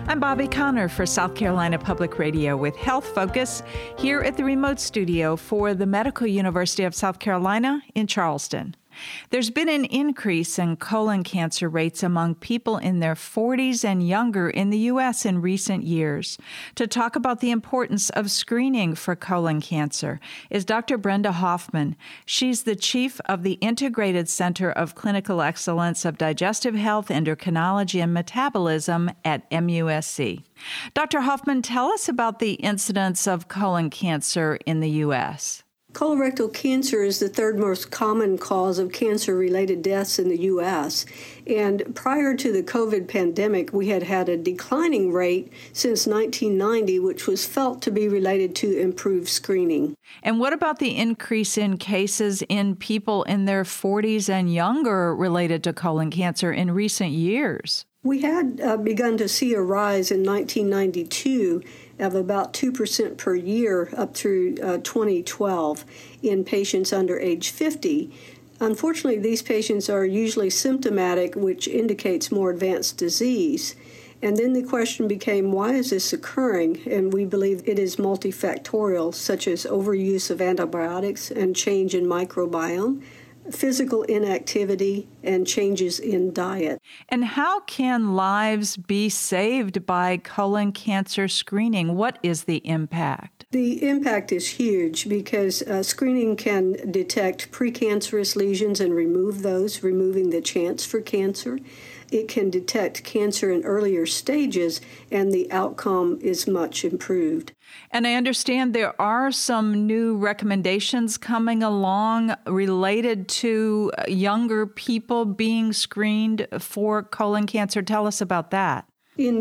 I'm Bobby Connor for South Carolina Public Radio with Health Focus here at the remote studio for the Medical University of South Carolina in Charleston. There's been an increase in colon cancer rates among people in their 40s and younger in the U.S. in recent years. To talk about the importance of screening for colon cancer is Dr. Brenda Hoffman. She's the chief of the Integrated Center of Clinical Excellence of Digestive Health, Endocrinology, and Metabolism at MUSC. Dr. Hoffman, tell us about the incidence of colon cancer in the U.S. Colorectal cancer is the third most common cause of cancer-related deaths in the U.S. And prior to the COVID pandemic, we had a declining rate since 1990, which was felt to be related to improved screening. And what about the increase in cases in people in their 40s and younger related to colon cancer in recent years? We had begun to see a rise in 1992 of about 2% per year up through 2012 in patients under age 50. Unfortunately, these patients are usually symptomatic, which indicates more advanced disease. And then the question became, why is this occurring? And we believe it is multifactorial, such as overuse of antibiotics and change in microbiome, physical inactivity, and changes in diet. And how can lives be saved by colon cancer screening? What is the impact? The impact is huge because screening can detect precancerous lesions and remove those, removing the chance for cancer. It can detect cancer in earlier stages, and the outcome is much improved. And I understand there are some new recommendations coming along related to younger people being screened for colon cancer. Tell us about that. In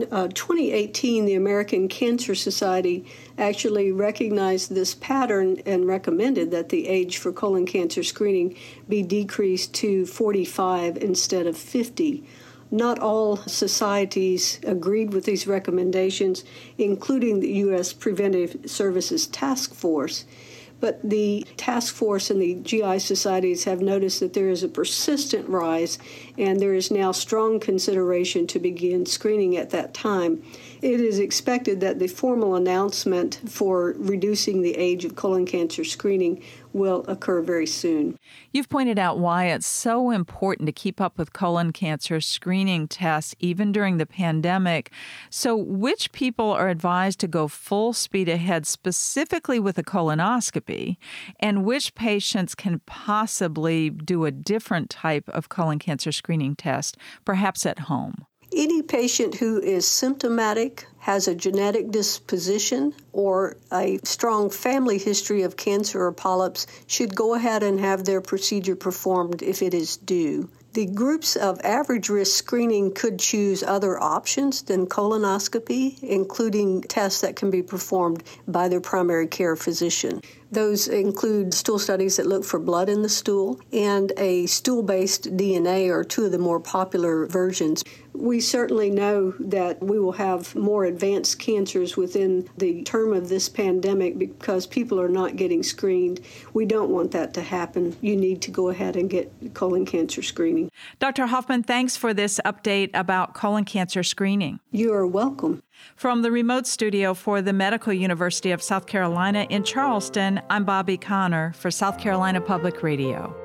2018, the American Cancer Society actually recognized this pattern and recommended that the age for colon cancer screening be decreased to 45 instead of 50. Not all societies agreed with these recommendations, including the U.S. Preventive Services Task Force. But the task force and the GI societies have noticed that there is a persistent rise, and there is now strong consideration to begin screening at that time. It is expected that the formal announcement for reducing the age of colon cancer screening will occur very soon. You've pointed out why it's so important to keep up with colon cancer screening tests even during the pandemic. So which people are advised to go full speed ahead specifically with a colonoscopy, and which patients can possibly do a different type of colon cancer screening test, perhaps at home? Any patient who is symptomatic, has a genetic disposition, or a strong family history of cancer or polyps should go ahead and have their procedure performed if it is due. The groups of average risk screening could choose other options than colonoscopy, including tests that can be performed by their primary care physician. Those include stool studies that look for blood in the stool and a stool-based DNA are two of the more popular versions. We certainly know that we will have more advanced cancers within the term of this pandemic because people are not getting screened. We don't want that to happen. You need to go ahead and get colon cancer screening. Dr. Hoffman, thanks for this update about colon cancer screening. You are welcome. From the remote studio for the Medical University of South Carolina in Charleston, I'm Bobby Connor for South Carolina Public Radio.